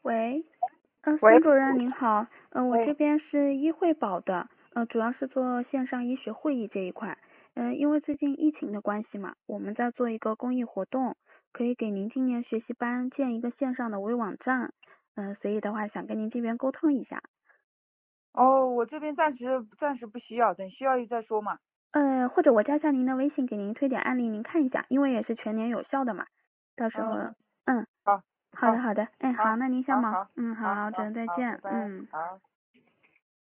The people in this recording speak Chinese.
喂， 喂， 孙主任您好，我这喂， 边是医惠保的，主要是做线上医学会议这一块，因为最近疫情的关系嘛，我们在做一个公益活动，可以给您今年学习班建一个线上的微网站，所以的话想跟您这边沟通一下， 哦，我这边暂时不需要，等需要再说嘛。 或者我加下您的微信，给您推点案例，您看一下，因为也是全年有效的嘛，到时候， 嗯， 嗯， 好，好， 好的好的，哎好， 好， 那您先忙， 好，好， 好好， 好，这好，好，拜再见， 拜，好。